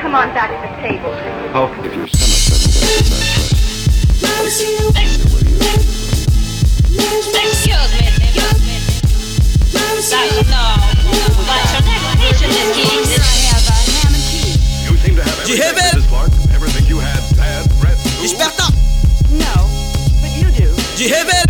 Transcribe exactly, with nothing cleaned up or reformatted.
come on back to the table. Oh, if your stomach doesn't get too much rest. Excuse me. Excuse me. No, but your navigation is key. I have a ham and cheese. You seem to have everything, Missus Clark. Everything you had, bad breath. Desperta! No, but you do. De rever!